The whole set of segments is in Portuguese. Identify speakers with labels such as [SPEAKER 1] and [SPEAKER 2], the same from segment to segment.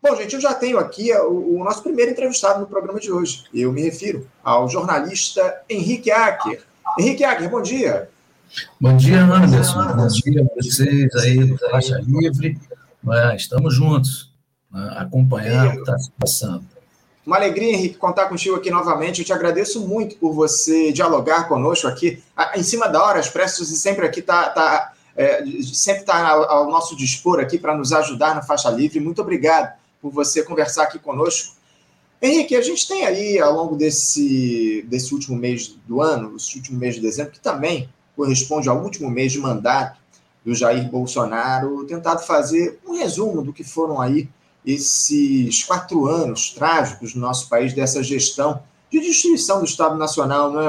[SPEAKER 1] Bom, gente, eu já tenho aqui o nosso primeiro entrevistado no programa de hoje. Eu me refiro ao jornalista Henrique Acker. Henrique Acker, bom dia.
[SPEAKER 2] Bom dia, Anderson. Bom dia a vocês aí do Faixa Livre. Estamos juntos, acompanhar o que está se passando.
[SPEAKER 1] Uma alegria, Henrique, contar contigo aqui novamente. Eu te agradeço muito por você dialogar conosco aqui, em cima da hora, Expresso sempre aqui sempre está ao nosso dispor aqui para nos ajudar na Faixa Livre. Muito obrigado por você conversar aqui conosco. Henrique, a gente tem aí, ao longo desse último mês do ano, esse último mês de dezembro, que também corresponde ao último mês de mandato do Jair Bolsonaro, tentado fazer um resumo do que foram aí esses 4 anos trágicos no nosso país dessa gestão de destruição do Estado Nacional, não é,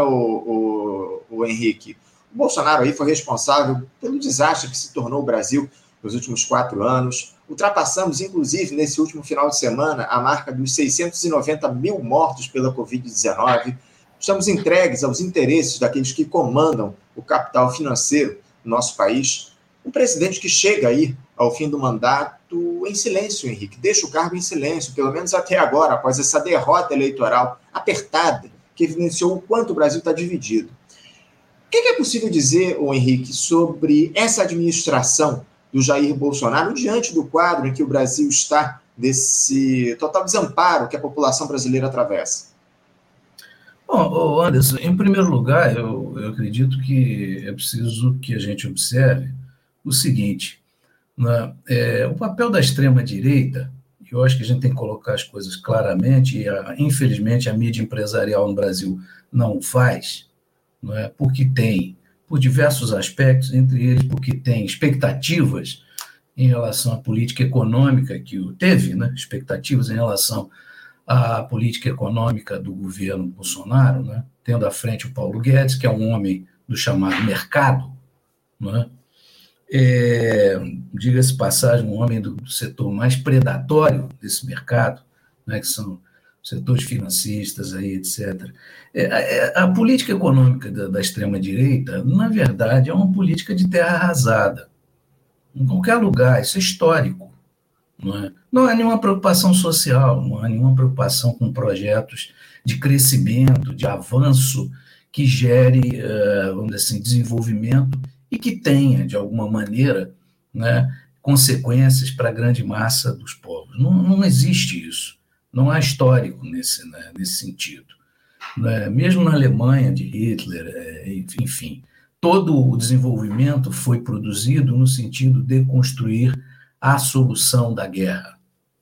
[SPEAKER 1] o Henrique? O Bolsonaro aí foi responsável pelo desastre que se tornou o Brasil nos últimos 4 anos. Ultrapassamos, inclusive, nesse último final de semana, a marca dos 690 mil mortos pela Covid-19. Estamos entregues aos interesses daqueles que comandam o capital financeiro do nosso país. Um presidente que chega aí ao fim do mandato em silêncio, Henrique, deixa o cargo em silêncio, pelo menos até agora, após essa derrota eleitoral apertada, que evidenciou o quanto o Brasil está dividido. O que é possível dizer, Henrique, sobre essa administração do Jair Bolsonaro diante do quadro em que o Brasil está, desse total desamparo que a população brasileira atravessa?
[SPEAKER 2] Bom, Anderson, em primeiro lugar, eu acredito que é preciso que a gente observe o seguinte, né? O papel da extrema-direita, eu acho que a gente tem que colocar as coisas claramente, e infelizmente a mídia empresarial no Brasil não o faz, não é? Porque tem, por diversos aspectos, entre eles porque tem expectativas em relação à política econômica que teve, né? Expectativas em relação à política econômica do governo Bolsonaro, né? Tendo à frente o Paulo Guedes, que é um homem do chamado mercado, não é? Diga-se passagem, um homem do setor mais predatório desse mercado, né? Que são setores financistas, aí, etc. A política econômica da extrema-direita, na verdade, é uma política de terra arrasada. Em qualquer lugar, isso é histórico. Não há nenhuma preocupação social, não há nenhuma preocupação com projetos de crescimento, de avanço, que gere, vamos dizer assim, desenvolvimento e que tenha, de alguma maneira, né, consequências para a grande massa dos povos. Não existe isso. Não há histórico nesse sentido. Mesmo na Alemanha de Hitler, enfim, todo o desenvolvimento foi produzido no sentido de construir a solução da guerra.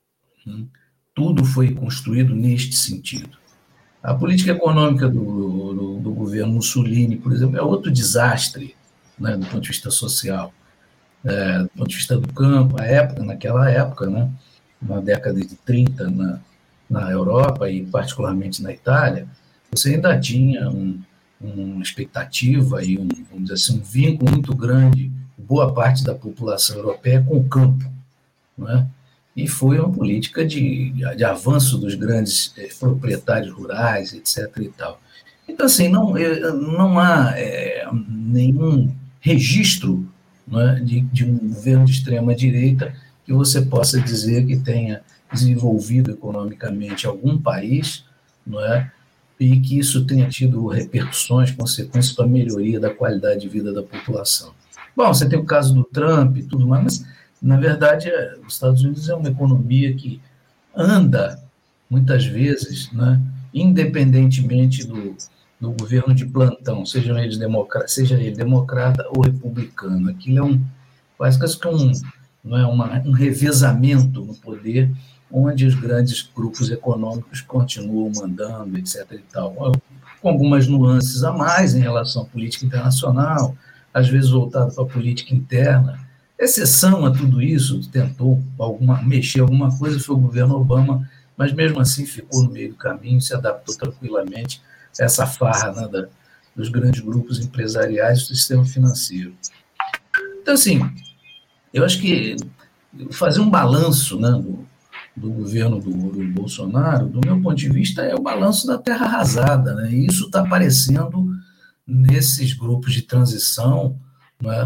[SPEAKER 2] Tudo foi construído neste sentido. A política econômica do governo Mussolini, por exemplo, é outro desastre, né, do ponto de vista social, do ponto de vista do campo, naquela época, né, na década de 30, na Europa e particularmente na Itália, você ainda tinha uma expectativa e vamos dizer assim, um vínculo muito grande, boa parte da população europeia com o campo, não é? E foi uma política de avanço dos grandes proprietários rurais, etc. e tal. Então, assim, não há nenhum registro, não é, de um governo de extrema-direita que você possa dizer que tenha desenvolvido economicamente algum país, não é, e que isso tenha tido repercussões, consequências para a melhoria da qualidade de vida da população. Bom, você tem o caso do Trump e tudo mais, mas, na verdade, os Estados Unidos é uma economia que anda, muitas vezes, né, independentemente do governo de plantão, seja ele democrata ou republicano. Aquilo quase que um revezamento no poder, onde os grandes grupos econômicos continuam mandando, etc. e tal, com algumas nuances a mais em relação à política internacional, às vezes voltado para a política interna. Exceção a tudo isso, tentou mexer alguma coisa, foi o governo Obama, mas mesmo assim ficou no meio do caminho, se adaptou tranquilamente a essa farra, né, dos grandes grupos empresariais do sistema financeiro. Então, assim, eu acho que fazer um balanço, né, do governo do Bolsonaro, do meu ponto de vista, é o balanço da terra arrasada, né? E isso está aparecendo nesses grupos de transição, né,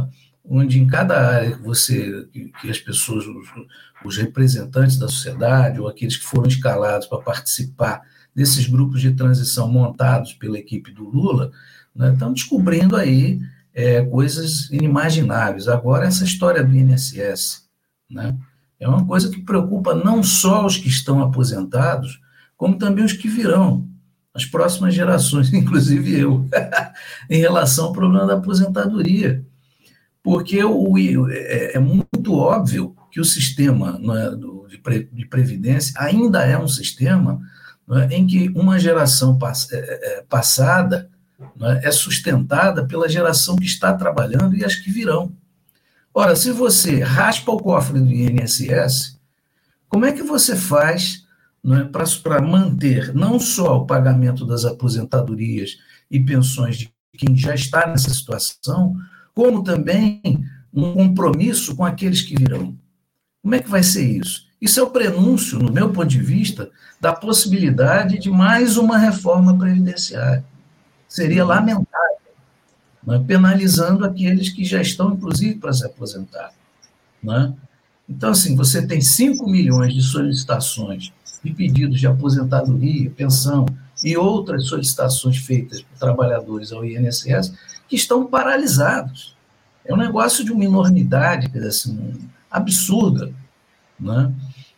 [SPEAKER 2] onde em cada área que as pessoas, os representantes da sociedade ou aqueles que foram escalados para participar desses grupos de transição montados pela equipe do Lula, né, estão descobrindo aí coisas inimagináveis. Agora, essa história do INSS, né, é uma coisa que preocupa não só os que estão aposentados, como também os que virão, as próximas gerações, inclusive eu, em relação ao problema da aposentadoria. Porque é muito óbvio que o sistema, né, de previdência ainda é um sistema, né, em que uma geração passada, né, é sustentada pela geração que está trabalhando e as que virão. Ora, se você raspa o cofre do INSS, como é que você faz, né, para manter não só o pagamento das aposentadorias e pensões de quem já está nessa situação, como também um compromisso com aqueles que virão? Como é que vai ser isso? Isso é o prenúncio, no meu ponto de vista, da possibilidade de mais uma reforma previdenciária. Seria lamentável, né, penalizando aqueles que já estão, inclusive, para se aposentar. Né? Então, assim, você tem 5 milhões de solicitações de pedidos de aposentadoria, pensão e outras solicitações feitas por trabalhadores ao INSS que estão paralisados. É um negócio de uma enormidade, quer dizer, assim, absurda. Né?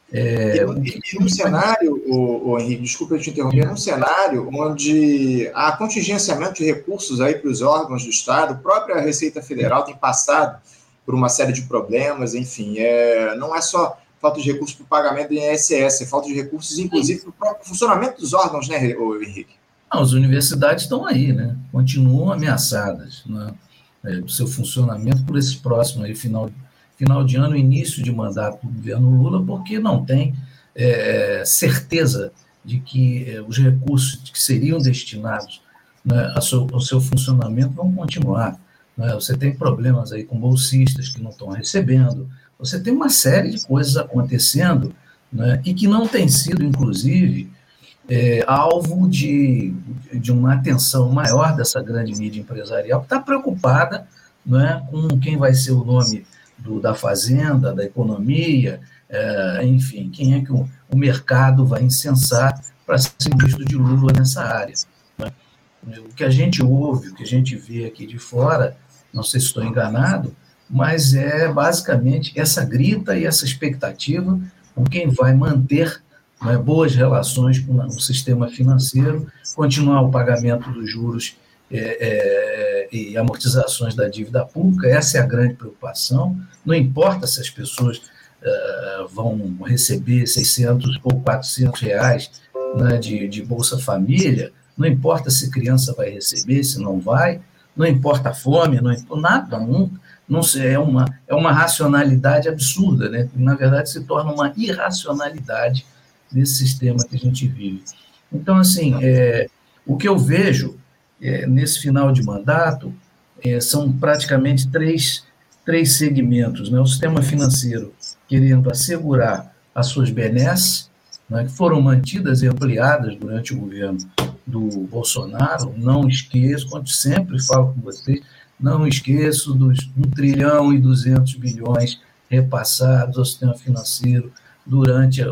[SPEAKER 1] Num cenário, Henrique, desculpa eu te interromper, num cenário onde há contingenciamento de recursos aí para os órgãos do Estado, a própria Receita Federal tem passado por uma série de problemas, enfim, não é só falta de recursos para o pagamento do INSS, é falta de recursos, inclusive, para o próprio funcionamento dos órgãos, né, Henrique?
[SPEAKER 2] Não, as universidades estão aí, né? Continuam ameaçadas, né, do seu funcionamento por esse próximo aí, final de ano, início de mandato do governo Lula, porque não tem certeza de que os recursos que seriam destinados, né, ao seu funcionamento vão continuar. Né? Você tem problemas aí com bolsistas que não estão recebendo, você tem uma série de coisas acontecendo, né, e que não tem sido, inclusive, alvo de uma atenção maior dessa grande mídia empresarial, que está preocupada, né, com quem vai ser o nome da Fazenda, da economia, enfim, quem é que o mercado vai incensar para ser ministro de Lula nessa área. Né? O que a gente ouve, o que a gente vê aqui de fora, não sei se estou enganado, mas é basicamente essa grita e essa expectativa com quem vai manter, né, boas relações com o sistema financeiro, continuar o pagamento dos juros e amortizações da dívida pública. Essa é a grande preocupação. Não importa se as pessoas vão receber 600 ou 400 reais, né, de Bolsa Família, não importa se criança vai receber, se não vai, não importa a fome, não importa nada, não sei, é uma racionalidade absurda, né? Na verdade, se torna uma irracionalidade desse sistema que a gente vive. Então, assim, o que eu vejo nesse final de mandato são praticamente três segmentos, né? O sistema financeiro querendo assegurar as suas benesses, né, que foram mantidas e ampliadas durante o governo do Bolsonaro. Não esqueço, quando sempre falo com vocês, não esqueço dos 1 trilhão e 200 bilhões repassados ao sistema financeiro durante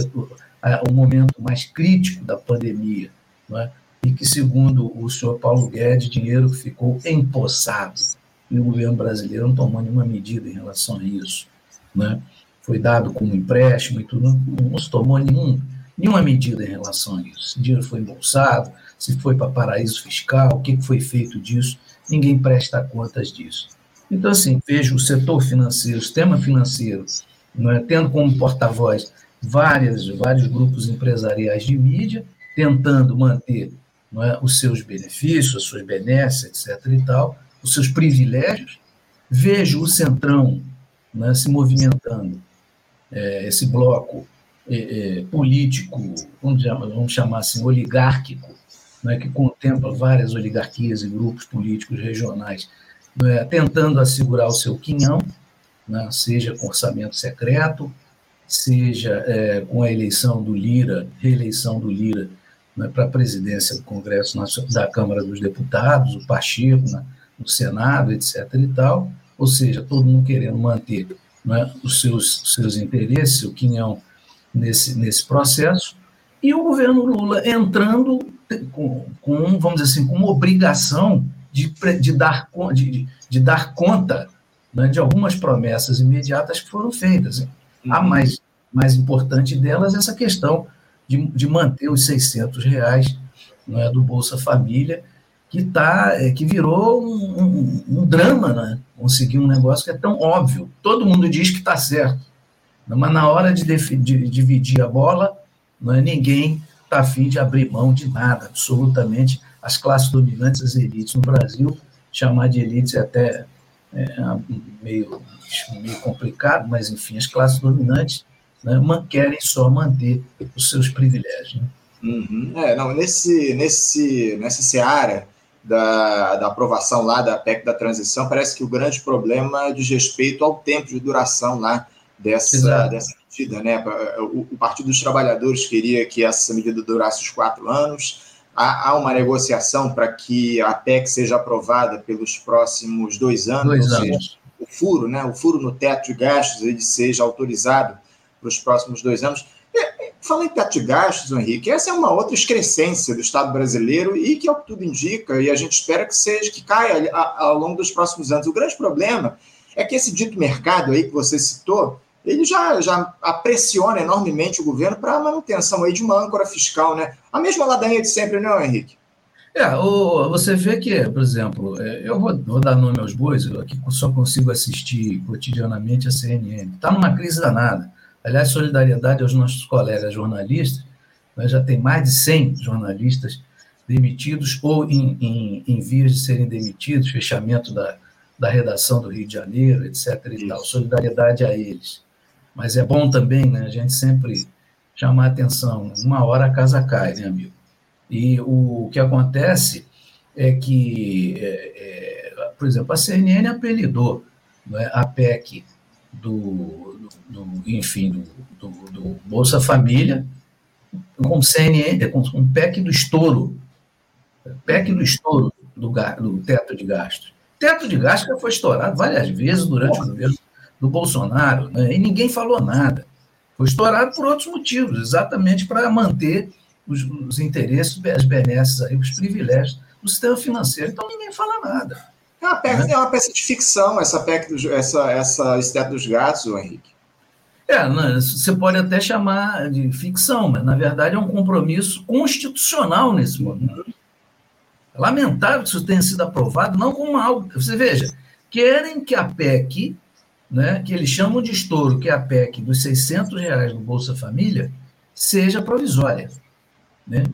[SPEAKER 2] o momento mais crítico da pandemia, não é? E que, segundo o senhor Paulo Guedes, dinheiro ficou empossado, e o governo brasileiro não tomou nenhuma medida em relação a isso. Né? Foi dado como empréstimo e tudo, não se tomou nenhuma medida em relação a isso. Esse dinheiro foi embolsado, se foi para paraíso fiscal, o que foi feito disso, ninguém presta contas disso. Então, assim, vejo o setor financeiro, o sistema financeiro, né, tendo como porta-voz vários grupos empresariais de mídia, tentando manter, não é, os seus benefícios, as suas benesses, etc. e tal, os seus privilégios. Vejo o Centrão, né, se movimentando, esse bloco político, vamos chamar assim, oligárquico, né, que contempla várias oligarquias e grupos políticos regionais, né, tentando assegurar o seu quinhão, né, seja com orçamento secreto, seja com a eleição do Lira, reeleição do Lira, né, para a presidência do Congresso, da Câmara dos Deputados, o Pacheco no Senado, etc. e tal, ou seja, todo mundo querendo manter, né, os seus interesses, o quinhão nesse processo, e o governo Lula entrando vamos dizer assim, com uma obrigação de dar conta, né, de algumas promessas imediatas que foram feitas. A mais importante delas é essa questão de manter os R$600, né, do Bolsa Família, que virou um drama, né? Conseguir um negócio que é tão óbvio. Todo mundo diz que está certo, mas na hora de dividir a bola, não é, ninguém está a fim de abrir mão de nada, absolutamente. As classes dominantes, as elites no Brasil, chamar de elites é até meio complicado, mas, enfim, as classes dominantes, né, querem só manter os seus privilégios. Né?
[SPEAKER 1] Não, nessa seara da aprovação lá da PEC da transição, parece que o grande problema diz respeito ao tempo de duração lá dessa medida, né? O Partido dos Trabalhadores queria que essa medida durasse os 4 anos. Há uma negociação para que a PEC seja aprovada pelos próximos 2 anos, ou seja, o furo no teto de gastos ele seja autorizado para os próximos 2 anos. Falando em teto de gastos, Henrique, essa é uma outra excrescência do Estado brasileiro e que, ao que tudo indica, e a gente espera que caia ao longo dos próximos anos. O grande problema é que esse dito mercado aí que você citou, ele já pressiona enormemente o governo para a manutenção aí de uma âncora fiscal, né? A mesma ladainha de sempre, não, Henrique?
[SPEAKER 2] Você vê que, por exemplo, eu vou dar nome aos bois, eu aqui só consigo assistir cotidianamente a CNN. Está numa crise danada. Aliás, solidariedade aos nossos colegas jornalistas, né, já tem mais de 100 jornalistas demitidos ou em vias de serem demitidos, fechamento da redação do Rio de Janeiro, etc. e tal. Solidariedade a eles. Mas é bom também, né, a gente sempre chamar a atenção. Uma hora a casa cai, né, amigo? E o que acontece é que, por exemplo, a CNN apelidou, né, a PEC do Bolsa Família com CNN, com PEC do estouro. PEC do estouro do teto de gastos. Teto de gastos já foi estourado várias vezes durante o governo do Bolsonaro, né, e ninguém falou nada. Foi estourado por outros motivos, exatamente para manter os interesses, as benesses, aí, os privilégios do sistema financeiro. Então, ninguém fala nada.
[SPEAKER 1] É uma peça de ficção, essa PEC, esse teto dos gastos, Henrique.
[SPEAKER 2] Você pode até chamar de ficção, mas, na verdade, é um compromisso constitucional nesse momento. É lamentável que isso tenha sido aprovado, não como algo... Você veja, querem que a PEC, né, que eles chamam de estouro, que é a PEC dos R$600 do Bolsa Família, seja provisória, né?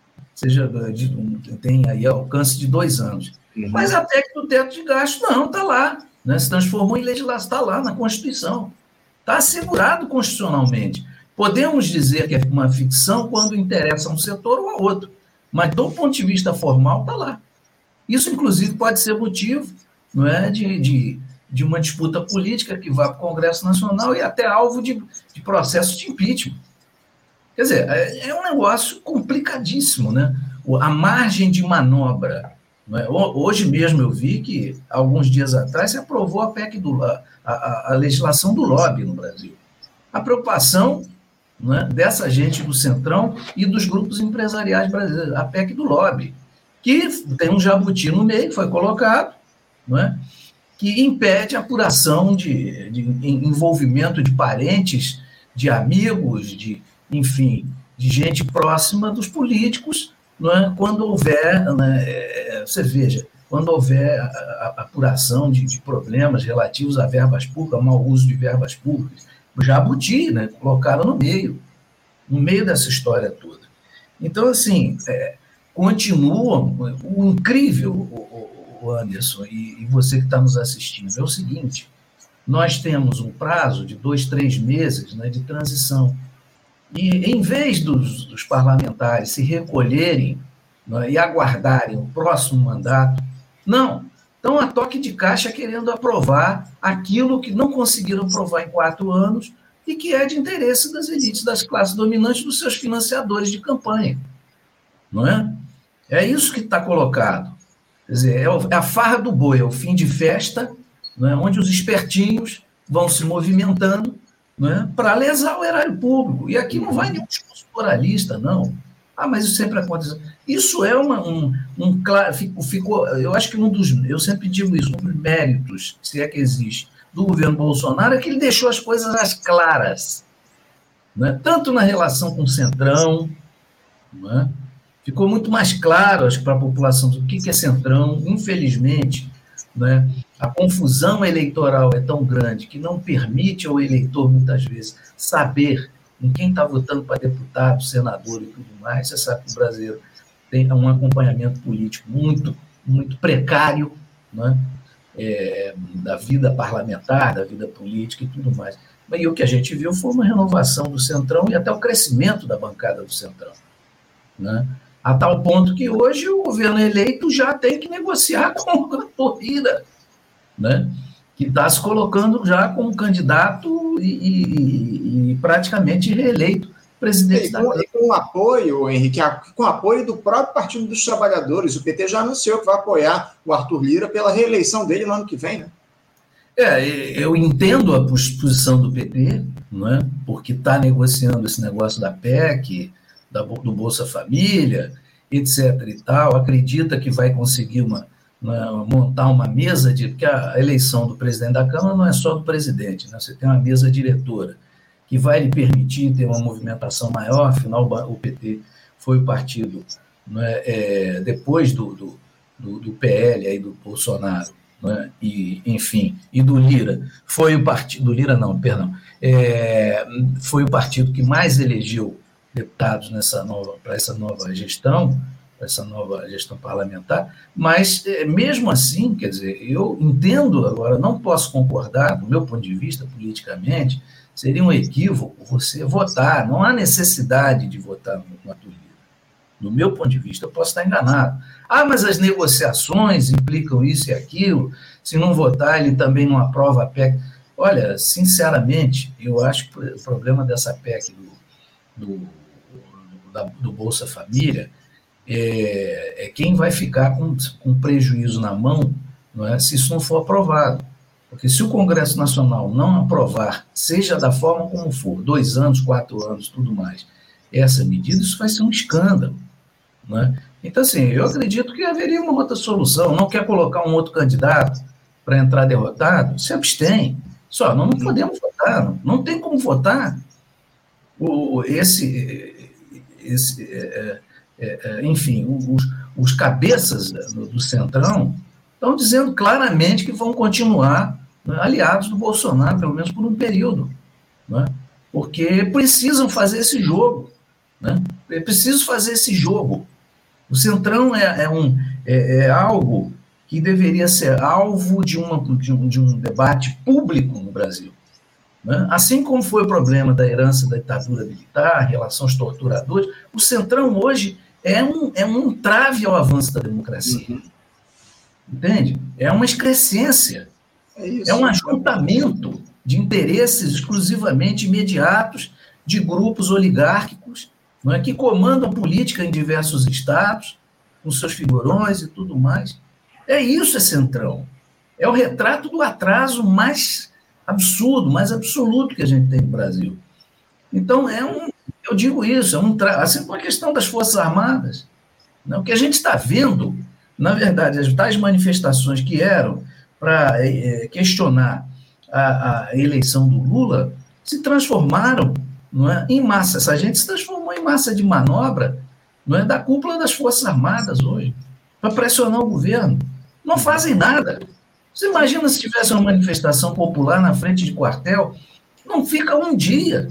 [SPEAKER 2] Tem aí alcance de 2 anos. Mas a PEC do teto de gastos, não, está lá, né? Se transformou em legislação, está lá na Constituição. Está assegurado constitucionalmente. Podemos dizer que é uma ficção quando interessa a um setor ou a outro, mas do ponto de vista formal está lá. Isso, inclusive, pode ser motivo, não é, de uma disputa política que vá para o Congresso Nacional e até alvo de processo de impeachment. Quer dizer, é um negócio complicadíssimo, né? A margem de manobra. Não é? Hoje mesmo eu vi que, alguns dias atrás, se aprovou a PEC a legislação do lobby no Brasil. A preocupação, não é, dessa gente do Centrão e dos grupos empresariais brasileiros, a PEC do lobby, que tem um jabuti no meio, foi colocado, não é? Que impede a apuração de envolvimento de parentes, de amigos, enfim, de gente próxima dos políticos, não é? Quando houver, né, você veja, quando houver a apuração de problemas relativos a verbas públicas, ao mau uso de verbas públicas, o jabuti, né, colocaram no meio dessa história toda. Então, assim, continua o incrível, o Anderson, e você que está nos assistindo, é o seguinte: nós temos um prazo de 2, 3 meses, né, de transição. E, em vez dos parlamentares se recolherem, né, e aguardarem o próximo mandato, não, estão a toque de caixa querendo aprovar aquilo que não conseguiram aprovar em 4 anos e que é de interesse das elites, das classes dominantes, dos seus financiadores de campanha. Não é? É isso que está colocado. Quer dizer, é a farra do boi, é o fim de festa, né, onde os espertinhos vão se movimentando, né, para lesar o erário público. E aqui não vai nenhum discurso moralista, não. Mas isso sempre aconteceu. Isso é claro, ficou, eu acho que eu sempre digo isso, um dos méritos, se é que existe, do governo Bolsonaro, é que ele deixou as coisas às claras, né? Tanto na relação com o Centrão, né? Ficou muito mais claro, acho que, para a população o que é Centrão. Infelizmente, né, a confusão eleitoral é tão grande que não permite ao eleitor, muitas vezes, saber em quem está votando para deputado, senador e tudo mais. Você sabe que o brasileiro tem um acompanhamento político muito, muito precário, né? Da vida parlamentar, da vida política e tudo mais. E o que a gente viu foi uma renovação do Centrão e até o crescimento da bancada do Centrão, né? A tal ponto que hoje o governo eleito já tem que negociar com a Torrida, né? Que está se colocando já como candidato e praticamente reeleito presidente da Câmara.
[SPEAKER 1] Com apoio, Henrique, com apoio do próprio Partido dos Trabalhadores. O PT já anunciou que vai apoiar o Arthur Lira pela reeleição dele no ano que vem, né?
[SPEAKER 2] Eu entendo a posição do PT, né, porque está negociando esse negócio da PEC, do Bolsa Família, etc. e tal, acredita que vai conseguir montar uma mesa porque a eleição do presidente da Câmara não é só do presidente, né? Você tem uma mesa diretora que vai lhe permitir ter uma movimentação maior. Afinal, o PT foi o partido, né, depois do PL, aí do Bolsonaro, né, e, enfim, e do Lira, foi o partido, do Lira não, perdão, foi o partido que mais elegeu deputados para essa nova gestão, parlamentar, mas mesmo assim, quer dizer, eu entendo agora, não posso concordar, do meu ponto de vista, politicamente, seria um equívoco você votar, não há necessidade de votar no Arthur Lira. Do meu ponto de vista, eu posso estar enganado. Mas as negociações implicam isso e aquilo, se não votar, ele também não aprova a PEC. Olha, sinceramente, eu acho que o problema dessa PEC do Bolsa Família é quem vai ficar com prejuízo na mão, não é, se isso não for aprovado. Porque se o Congresso Nacional não aprovar, seja da forma como for, 2 anos, 4 anos, tudo mais, essa medida, isso vai ser um escândalo, né? Então, assim, eu acredito que haveria uma outra solução. Não quer colocar um outro candidato para entrar derrotado? Se abstém. Só, não podemos votar, não tem como votar. Enfim, os cabeças do Centrão estão dizendo claramente que vão continuar, né, aliados do Bolsonaro, pelo menos por um período, né? Porque precisam fazer esse jogo, né? É preciso fazer esse jogo. O Centrão é algo que deveria ser alvo de um debate público no Brasil, né? Assim como foi o problema da herança da ditadura militar, relação aos torturadores, o Centrão hoje é um entrave ao avanço da democracia. Uhum. Entende? É uma excrescência, é um ajuntamento de interesses exclusivamente imediatos de grupos oligárquicos, não é, que comandam política em diversos estados, com seus figurões e tudo mais. Isso é Centrão. É o retrato do atraso mais absurdo, mais absoluto que a gente tem no Brasil. Então, eu digo isso, assim como a questão das Forças Armadas, né? O que a gente está vendo, na verdade, as tais manifestações que eram para questionar a eleição do Lula se transformaram, não é, em massa. Essa gente se transformou em massa de manobra, não é, da cúpula das Forças Armadas hoje, para pressionar o governo. Não fazem nada. Você imagina se tivesse uma manifestação popular na frente de quartel, não fica um dia.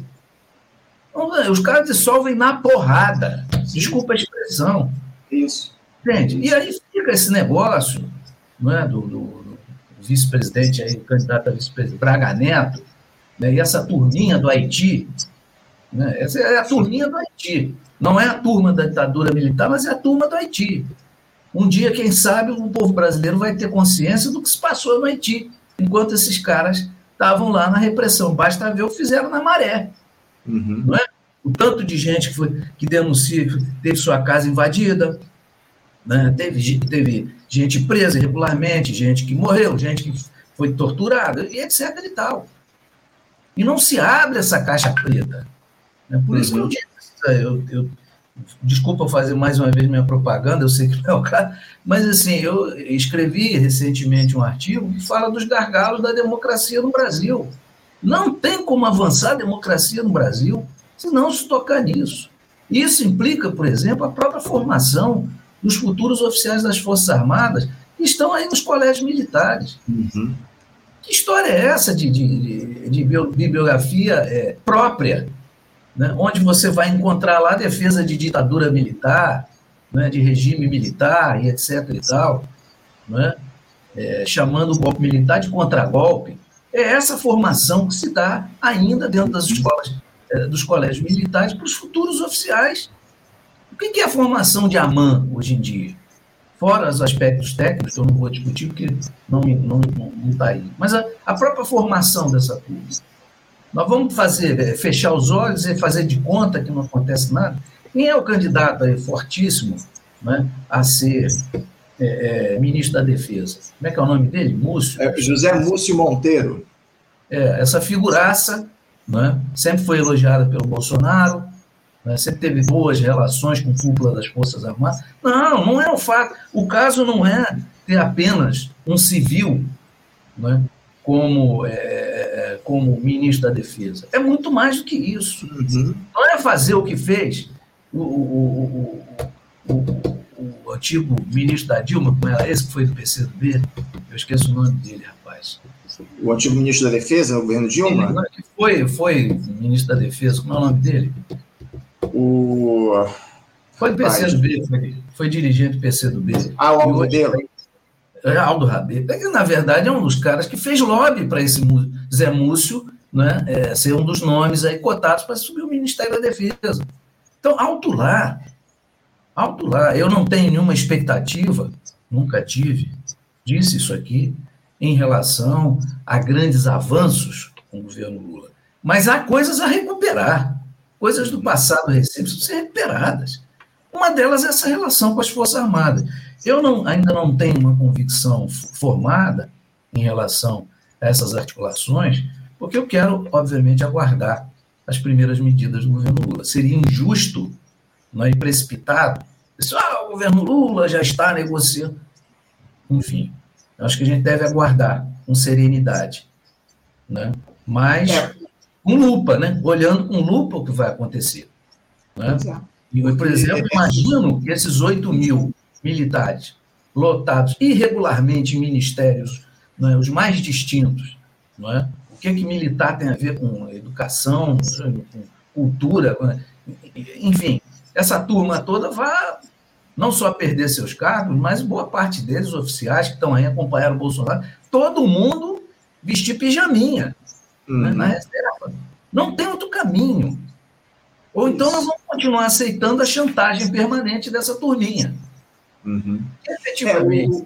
[SPEAKER 2] Os caras dissolvem na porrada. Desculpa a expressão.
[SPEAKER 1] Isso.
[SPEAKER 2] Entende? E aí fica esse negócio, não é, do vice-presidente, aí, o candidato a vice-presidente, Braga Neto, né, e essa turminha do Haiti, né, essa é a turminha do Haiti. Não é a turma da ditadura militar, mas é a turma do Haiti. Um dia, quem sabe, o povo brasileiro vai ter consciência do que se passou no Haiti, enquanto esses caras estavam lá na repressão. Basta ver o que fizeram na Maré. Uhum. Não é? O tanto de gente que denuncia que teve sua casa invadida, né? Teve gente presa irregularmente, gente que morreu, gente que foi torturado, e etc. e tal. E não se abre essa caixa preta. Né? Por isso que eu disse, desculpa fazer mais uma vez minha propaganda, eu sei que não é o caso, mas assim, eu escrevi recentemente um artigo que fala dos gargalos da democracia no Brasil. Não tem como avançar a democracia no Brasil se não se tocar nisso. Isso implica, por exemplo, a própria formação dos futuros oficiais das Forças Armadas que estão aí nos colégios militares.
[SPEAKER 1] Uhum.
[SPEAKER 2] Que história é essa de bibliografia própria, né? Onde você vai encontrar lá a defesa de ditadura militar, né? De regime militar e etc. e tal, né? Chamando o golpe militar de contragolpe? É essa formação que se dá ainda dentro das escolas, dos colégios militares para os futuros oficiais. O que é a formação de AMAN hoje em dia? Fora os aspectos técnicos, que eu não vou discutir, porque não está aí. Mas a própria formação dessa turma. Nós vamos fechar os olhos e fazer de conta que não acontece nada? Quem é o candidato aí fortíssimo, né, a ser ministro da Defesa? Como é que é o nome dele? Múcio?
[SPEAKER 1] José Múcio Monteiro.
[SPEAKER 2] Essa figuraça, né, sempre foi elogiada pelo Bolsonaro, né, sempre teve boas relações com a cúpula das Forças Armadas. Não é o fato. O caso não é ter apenas um civil, né, como ministro da Defesa. É muito mais do que isso.
[SPEAKER 1] Uhum.
[SPEAKER 2] Não é fazer o que fez o antigo ministro da Dilma, como era esse que foi do PCdoB, eu esqueço o nome dele, rapaz.
[SPEAKER 1] O antigo ministro da Defesa, no governo Dilma?
[SPEAKER 2] Foi ministro da Defesa, como é o nome dele? Foi do PCdoB, foi dirigente do PCdoB.
[SPEAKER 1] O Aldo Rabelo.
[SPEAKER 2] Aldo Rabelo. Na verdade, é um dos caras que fez lobby para esse Zé Múcio, né, ser um dos nomes aí cotados para subir o Ministério da Defesa. Então, alto lá. Eu não tenho nenhuma expectativa, nunca tive, disse isso aqui, em relação a grandes avanços com o governo Lula. Mas há coisas a recuperar. Coisas do passado recente precisam ser recuperadas. Uma delas é essa relação com as Forças Armadas. Eu ainda não tenho uma convicção formada em relação a essas articulações, porque eu quero, obviamente, aguardar as primeiras medidas do governo Lula. Seria injusto, não é, e precipitado, o governo Lula já está negociando. Enfim, eu acho que a gente deve aguardar com serenidade, né? Mas com lupa, né? Olhando com lupa o que vai acontecer. Né? E, por exemplo, imagino que esses 8 mil militares lotados irregularmente em ministérios, não é, os mais distintos, não é? O que militar tem a ver com educação, com cultura, enfim, essa turma toda vai não só perder seus cargos, mas boa parte deles, oficiais que estão aí acompanhando o Bolsonaro, todo mundo vestir pijaminha, né, na reserva. Não tem outro caminho. Ou então nós vamos continuar aceitando a chantagem permanente dessa turminha. Efetivamente.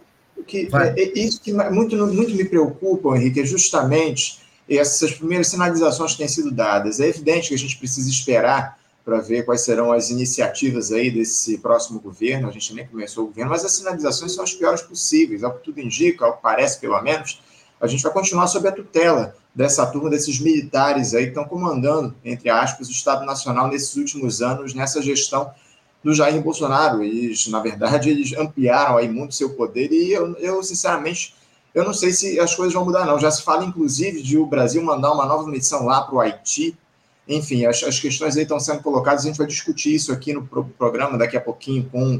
[SPEAKER 1] Isso que muito me preocupa, Henrique, é justamente essas primeiras sinalizações que têm sido dadas. É evidente que a gente precisa esperar para ver quais serão as iniciativas aí desse próximo governo. A gente nem começou o governo, mas as sinalizações são as piores possíveis. Ao que tudo indica, ao que parece pelo menos, a gente vai continuar sob a tutela dessa turma, desses militares aí que estão comandando, entre aspas, o Estado Nacional nesses últimos anos, nessa gestão do Jair Bolsonaro. Eles, na verdade, eles ampliaram aí muito seu poder e eu sinceramente, eu não sei se as coisas vão mudar, não. Já se fala, inclusive, de o Brasil mandar uma nova missão lá para o Haiti. Enfim, as questões aí estão sendo colocadas, a gente vai discutir isso aqui no programa daqui a pouquinho com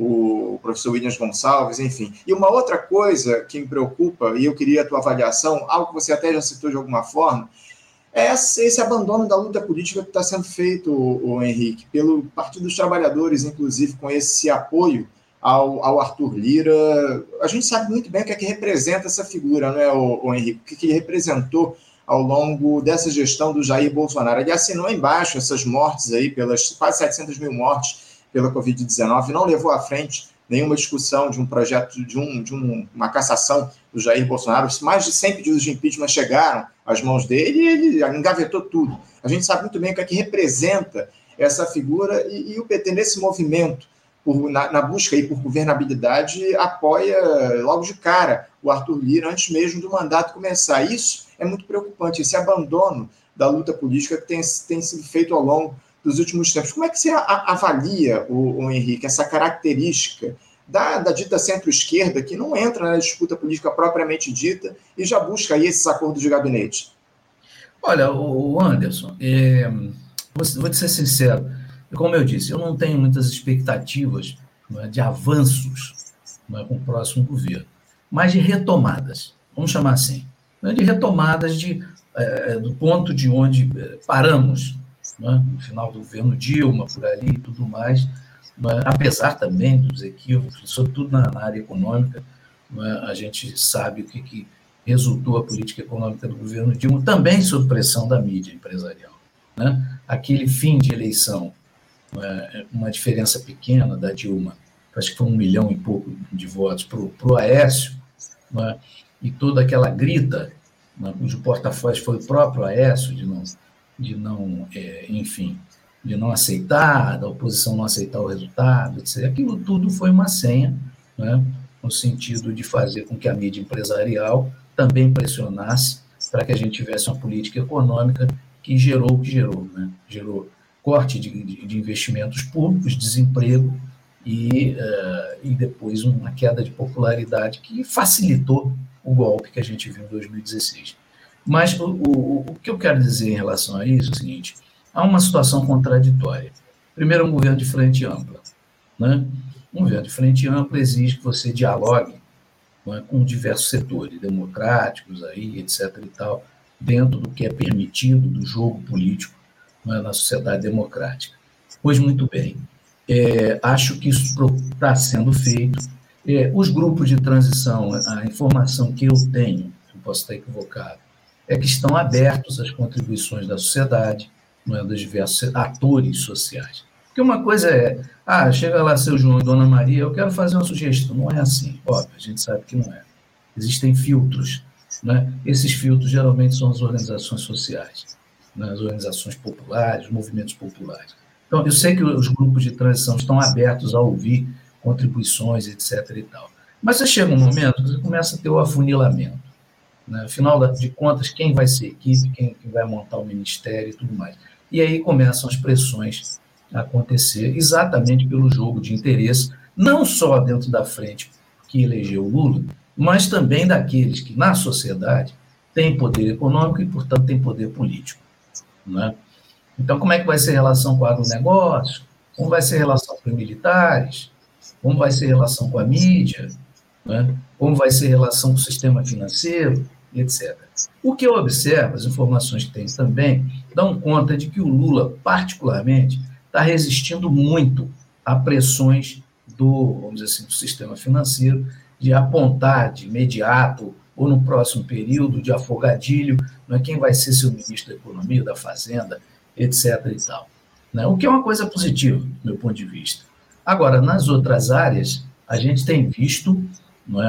[SPEAKER 1] o professor Williams Gonçalves, enfim. E uma outra coisa que me preocupa, e eu queria a tua avaliação, algo que você até já citou de alguma forma, é esse abandono da luta política que está sendo feito, o Henrique, pelo Partido dos Trabalhadores, inclusive com esse apoio ao Arthur Lira. A gente sabe muito bem o que é que representa essa figura, não é, o Henrique? O que ele representou ao longo dessa gestão do Jair Bolsonaro. Ele assinou embaixo essas mortes aí, pelas quase 700 mil mortes pela Covid-19, não levou à frente nenhuma discussão de um projeto, de uma cassação do Jair Bolsonaro. Mais de 100 pedidos de impeachment chegaram às mãos dele e ele engavetou tudo. A gente sabe muito bem o que é que representa essa figura e o PT nesse movimento na busca aí por governabilidade, apoia logo de cara o Arthur Lira antes mesmo do mandato começar. Isso é muito preocupante, esse abandono da luta política que tem sido feito ao longo dos últimos tempos. Como é que você avalia, o Henrique, essa característica da dita centro-esquerda que não entra na disputa política propriamente dita e já busca aí esses acordos de gabinete?
[SPEAKER 2] Olha, o Anderson, vou te ser sincero, como eu disse, eu não tenho muitas expectativas, não é, de avanços, não é, com o próximo governo, mas de retomadas, vamos chamar assim, não é, de retomadas do ponto de onde paramos, não é, no final do governo Dilma, por ali e tudo mais, não é, apesar também dos equívocos, sobretudo na área econômica, não é, a gente sabe o que resultou a política econômica do governo Dilma, também sob pressão da mídia empresarial, né? Aquele fim de eleição, uma diferença pequena da Dilma, acho que foi 1 milhão e pouco de votos para o Aécio, né? E toda aquela grita, né, cujo porta-voz foi o próprio Aécio, enfim, de não aceitar, da oposição não aceitar o resultado, etc. Aquilo tudo foi uma senha, né, no sentido de fazer com que a mídia empresarial também pressionasse para que a gente tivesse uma política econômica que gerou o que gerou, né? Gerou corte de investimentos públicos, desemprego e depois uma queda de popularidade que facilitou o golpe que a gente viu em 2016. Mas o que eu quero dizer em relação a isso é o seguinte: há uma situação contraditória. Primeiro, um governo de frente ampla, né? Um governo de frente ampla exige que você dialogue, né, com diversos setores democráticos, aí, etc. e tal, dentro do que é permitido do jogo político, né, na sociedade democrática. Pois muito bem, acho que isso está sendo feito. Os grupos de transição, a informação que eu tenho, eu posso estar equivocado, é que estão abertos às contribuições da sociedade, não é, dos diversos atores sociais. Porque uma coisa chega lá seu João e Dona Maria, eu quero fazer uma sugestão. Não é assim, óbvio, a gente sabe que não é. Existem filtros, né? Esses filtros geralmente são as organizações sociais, né? As organizações populares, os movimentos populares. Então, eu sei que os grupos de transição estão abertos a ouvir contribuições, etc. e tal. Mas você chega um momento que você começa a ter o afunilamento, né? Afinal de contas, quem vai ser equipe, quem vai montar o ministério e tudo mais. E aí começam as pressões a acontecer exatamente pelo jogo de interesse, não só dentro da frente que elegeu o Lula, mas também daqueles que, na sociedade, têm poder econômico e, portanto, têm poder político, né? Então, como é que vai ser a relação com o agronegócio? Como vai ser a relação com os militares? Como vai ser a relação com a mídia? Né? Como vai ser a relação com o sistema financeiro? Etc. O que eu observo, as informações que tenho também, dão conta de que o Lula, particularmente, está resistindo muito a pressões vamos dizer assim, do sistema financeiro, de apontar de imediato ou no próximo período, de afogadilho, não é, quem vai ser seu ministro da Economia, da Fazenda, etc. e tal, né? O que é uma coisa positiva, do meu ponto de vista. Agora, nas outras áreas, a gente tem visto, não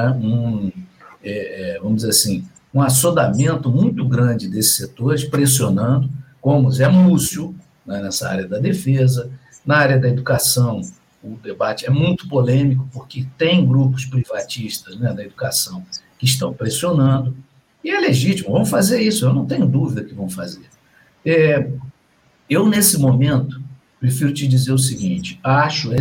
[SPEAKER 2] é, vamos dizer assim, um assodamento muito grande desses setores, pressionando, como Zé Múcio, né, nessa área da defesa, na área da educação. O debate é muito polêmico, porque tem grupos privatistas, né, da educação que estão pressionando, e é legítimo, vão fazer isso, eu não tenho dúvida que vão fazer. Eu, nesse momento, prefiro te dizer o seguinte: acho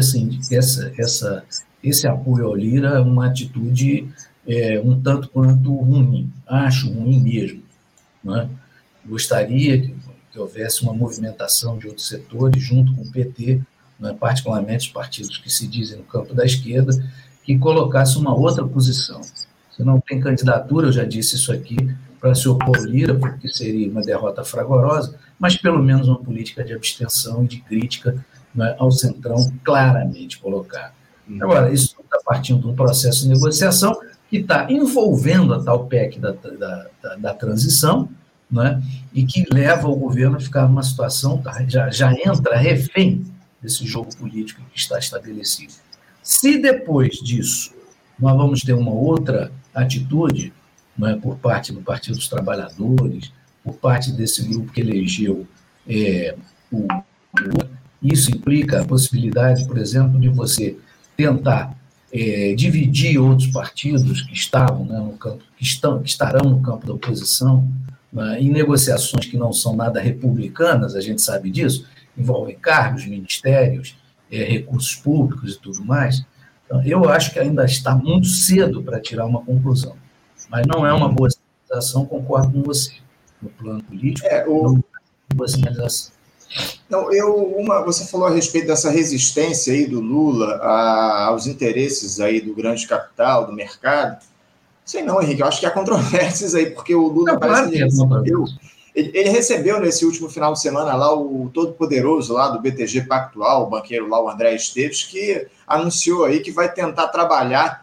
[SPEAKER 2] esse apoio ao Lira uma atitude um tanto quanto ruim, acho ruim mesmo, não é? Gostaria que houvesse uma movimentação de outros setores junto com o PT, não é? Particularmente os partidos que se dizem no campo da esquerda, que colocasse uma outra posição. Se não tem candidatura, eu já disse isso aqui, para se opor ao Lira, porque seria uma derrota fragorosa, mas pelo menos uma política de abstenção e de crítica, né, ao Centrão claramente colocado. Agora, isso está partindo de um processo de negociação que está envolvendo a tal PEC da transição, né, e que leva o governo a ficar numa situação, já entra refém desse jogo político que está estabelecido. Se depois disso nós vamos ter uma outra atitude, né, por parte do Partido dos Trabalhadores, por parte desse grupo que elegeu o Lula, isso implica a possibilidade, por exemplo, de você tentar dividir outros partidos que estavam, né, no campo, que estarão no campo da oposição, né, em negociações que não são nada republicanas, a gente sabe disso, envolvem cargos, ministérios, recursos públicos e tudo mais. Então, eu acho que ainda está muito cedo para tirar uma conclusão, mas não é uma boa sinalização, concordo com você, no plano político, não é uma boa sinalização.
[SPEAKER 1] Não, você falou a respeito dessa resistência aí do Lula aos interesses aí do grande capital, do mercado. Sei não, Henrique, eu acho que há controvérsias aí, porque o Lula parece que ele recebeu nesse último final de semana lá o todo-poderoso lá do BTG Pactual, o banqueiro lá, o André Esteves, que anunciou aí que vai tentar trabalhar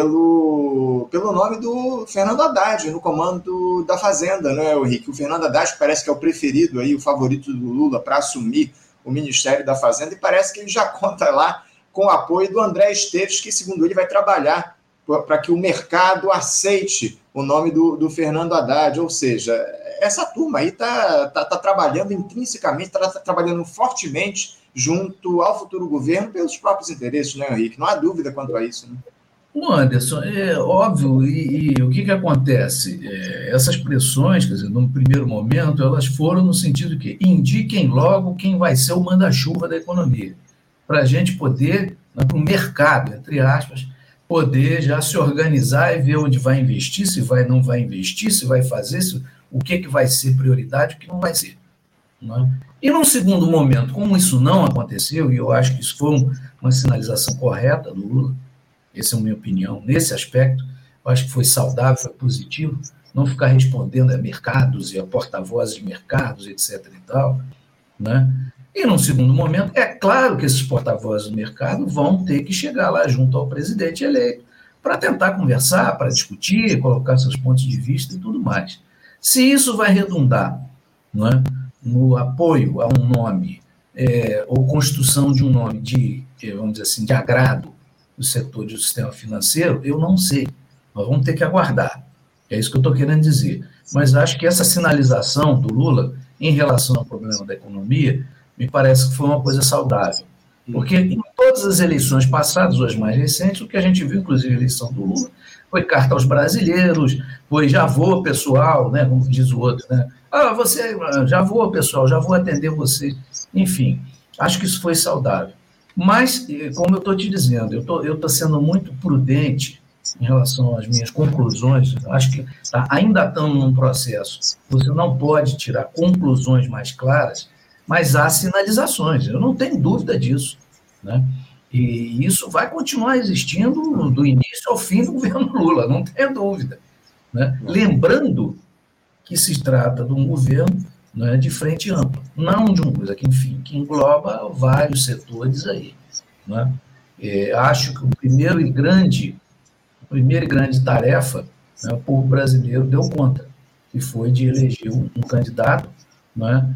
[SPEAKER 1] pelo nome do Fernando Haddad, no comando da Fazenda, né, Henrique? O Fernando Haddad parece que é o preferido, aí, o favorito do Lula para assumir o Ministério da Fazenda, e parece que ele já conta lá com o apoio do André Esteves, que, segundo ele, vai trabalhar para que o mercado aceite o nome do Fernando Haddad. Ou seja, essa turma aí está trabalhando intrinsecamente, está trabalhando fortemente junto ao futuro governo pelos próprios interesses, né, Henrique? Não há dúvida quanto a isso, né?
[SPEAKER 2] Anderson, é óbvio, e o que acontece? Essas pressões, quer dizer, num primeiro momento, elas foram no sentido que indiquem logo quem vai ser o manda-chuva da economia, para a gente poder, para o mercado, entre aspas, poder já se organizar e ver onde vai investir, se vai não vai investir, se vai fazer, o que vai ser prioridade, o que não vai ser. Não é? E num segundo momento, como isso não aconteceu, e eu acho que isso foi uma sinalização correta do Lula, essa é a minha opinião, nesse aspecto, eu acho que foi saudável, foi positivo, não ficar respondendo a mercados e a porta-vozes de mercados, etc. e tal, né? E, num segundo momento, é claro que esses porta-vozes do mercado vão ter que chegar lá junto ao presidente eleito para tentar conversar, para discutir, colocar seus pontos de vista e tudo mais. Se isso vai redundar, não é, no apoio a um nome, ou construção de um nome de, vamos dizer assim, de agrado do setor do sistema financeiro, eu não sei. Nós vamos ter que aguardar. É isso que eu estou querendo dizer. Mas acho que essa sinalização do Lula em relação ao problema da economia me parece que foi uma coisa saudável. Porque em todas as eleições passadas, ou as mais recentes, o que a gente viu, inclusive a eleição do Lula, foi carta aos brasileiros, foi já vou, pessoal, né, como diz o outro, né? Você, já vou, pessoal, já vou atender você. Enfim, acho que isso foi saudável. Mas, como eu estou te dizendo, eu estou sendo muito prudente em relação às minhas conclusões. Acho que ainda estamos num processo. Você não pode tirar conclusões mais claras, mas há sinalizações. Eu não tenho dúvida disso, né? E isso vai continuar existindo do início ao fim do governo Lula, não tenho dúvida, né? Lembrando que se trata de um governo, né, de frente ampla, não de uma coisa que, enfim, que engloba vários setores aí, né? Acho que a primeira e grande tarefa, né, o povo brasileiro deu conta, que foi de eleger um candidato, né,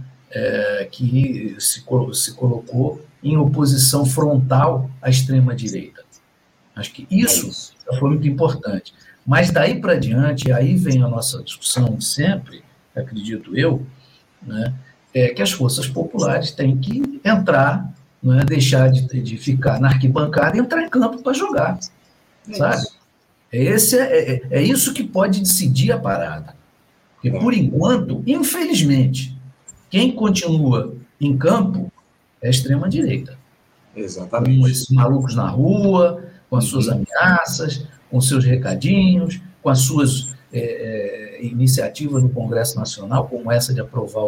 [SPEAKER 2] que se colocou em oposição frontal à extrema-direita. Acho que isso foi muito importante. Mas daí para diante, aí vem a nossa discussão de sempre, acredito eu, né, que as forças populares têm que entrar, né, deixar de ficar na arquibancada e entrar em campo para jogar, sabe? É isso que pode decidir a parada. Porque, por enquanto, infelizmente, quem continua em campo é a extrema-direita.
[SPEAKER 1] Exatamente.
[SPEAKER 2] Com esses malucos na rua, com as suas ameaças, com seus recadinhos, com as suas iniciativas no Congresso Nacional, como essa de aprovar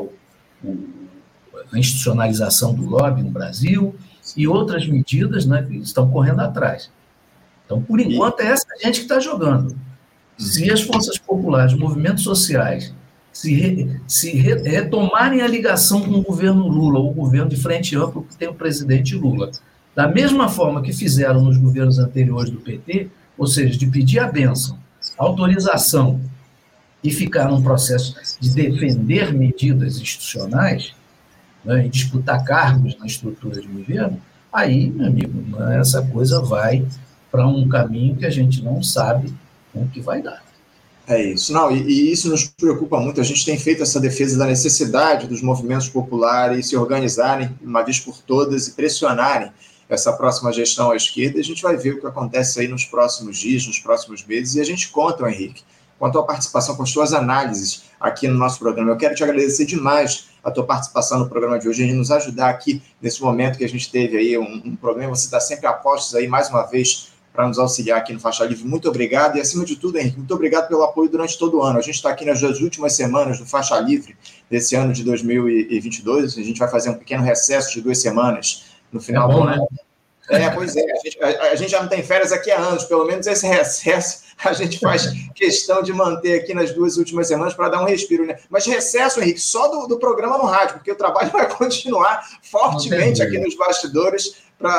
[SPEAKER 2] a institucionalização do lobby no Brasil, e outras medidas, né, que estão correndo atrás. Então, por enquanto, é essa gente que está jogando. Se as forças populares, movimentos sociais, se retomarem a ligação com o governo Lula, ou o governo de frente amplo que tem o presidente Lula, da mesma forma que fizeram nos governos anteriores do PT, ou seja, de pedir a bênção, autorização e ficar num processo de defender medidas institucionais, né, e disputar cargos na estrutura de governo, aí, meu amigo, essa coisa vai para um caminho que a gente não sabe o que vai dar.
[SPEAKER 1] É isso. Não, e isso nos preocupa muito. A gente tem feito essa defesa da necessidade dos movimentos populares se organizarem uma vez por todas e pressionarem essa próxima gestão à esquerda, a gente vai ver o que acontece aí nos próximos dias, nos próximos meses, e a gente conta, Henrique, com a tua participação, com as tuas análises aqui no nosso programa. Eu quero te agradecer demais a tua participação no programa de hoje, e nos ajudar aqui nesse momento que a gente teve aí um problema. Você está sempre a postos aí, mais uma vez, para nos auxiliar aqui no Faixa Livre. Muito obrigado. E, acima de tudo, Henrique, muito obrigado pelo apoio durante todo o ano. A gente está aqui nas 2 últimas semanas do Faixa Livre desse ano de 2022. A gente vai fazer um pequeno recesso de 2 semanas no final do ano. Pois é. A gente já não tem férias aqui há anos. Pelo menos esse recesso a gente faz questão de manter aqui nas 2 últimas semanas para dar um respiro, né? Mas recesso, Henrique, só do programa no rádio, porque o trabalho vai continuar fortemente aqui nos bastidores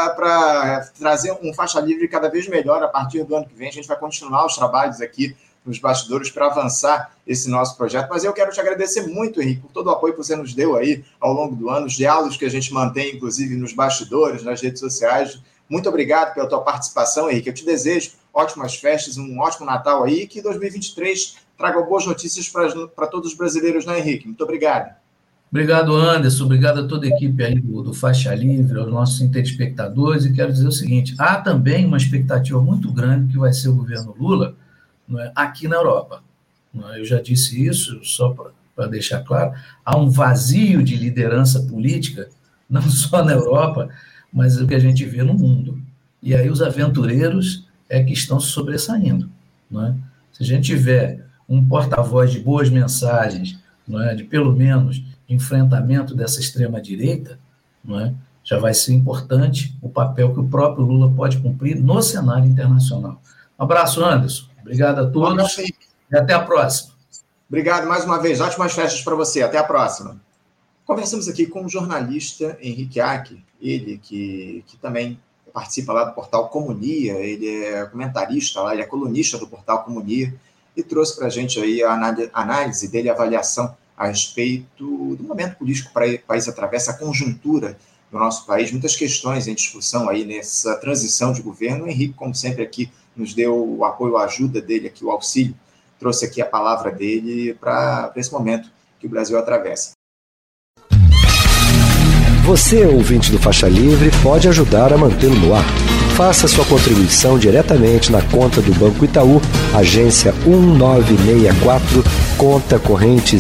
[SPEAKER 1] para trazer um Faixa Livre cada vez melhor. A partir do ano que vem, a gente vai continuar os trabalhos aqui nos bastidores para avançar esse nosso projeto. Mas eu quero te agradecer muito, Henrique, por todo o apoio que você nos deu aí ao longo do ano, os diálogos que a gente mantém, inclusive, nos bastidores, nas redes sociais. Muito obrigado pela tua participação, Henrique. Eu te desejo ótimas festas, um ótimo Natal aí, e que 2023 traga boas notícias para todos os brasileiros, né, Henrique? Muito obrigado.
[SPEAKER 2] Obrigado, Anderson. Obrigado a toda a equipe aí do Faixa Livre, aos nossos telespectadores. E quero dizer o seguinte, há também uma expectativa muito grande que vai ser o governo Lula, não é, aqui na Europa. Não é? Eu já disse isso, só para deixar claro, há um vazio de liderança política, não só na Europa, mas o que a gente vê no mundo. E aí os aventureiros é que estão se sobressaindo. Não é? Se a gente tiver um porta-voz de boas mensagens, não é, de pelo menos enfrentamento dessa extrema-direita, não é, já vai ser importante o papel que o próprio Lula pode cumprir no cenário internacional. Um abraço, Anderson. Obrigado a todos e até a próxima.
[SPEAKER 1] Obrigado mais uma vez. Ótimas festas para você. Até a próxima. Conversamos aqui com o jornalista Henrique Hack, ele que também participa lá do portal Comunia, ele é comentarista lá, ele é colunista do portal Comunia, e trouxe para a gente aí a análise dele, a avaliação a respeito do momento político que o país atravessa, a conjuntura do nosso país, muitas questões em discussão aí nessa transição de governo. O Henrique, como sempre, aqui nos deu o apoio, a ajuda dele, aqui, o auxílio, trouxe aqui a palavra dele para esse momento que o Brasil atravessa.
[SPEAKER 3] Você, ouvinte do Faixa Livre, pode ajudar a mantê-lo no ar. Faça sua contribuição diretamente na conta do Banco Itaú, agência 1964, conta corrente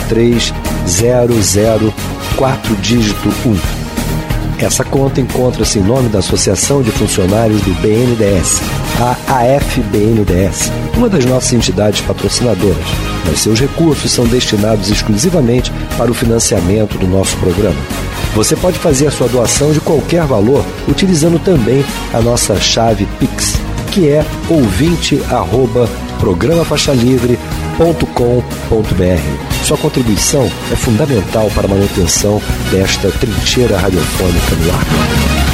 [SPEAKER 3] 03004, dígito 1. Essa conta encontra-se em nome da Associação de Funcionários do BNDES, a AFBNDES, uma das nossas entidades patrocinadoras, mas seus recursos são destinados exclusivamente para o financiamento do nosso programa. Você pode fazer a sua doação de qualquer valor utilizando também a nossa chave Pix, que é ouvinte@programafaixalivre.com.br. Sua contribuição é fundamental para a manutenção desta trincheira radiofônica no ar.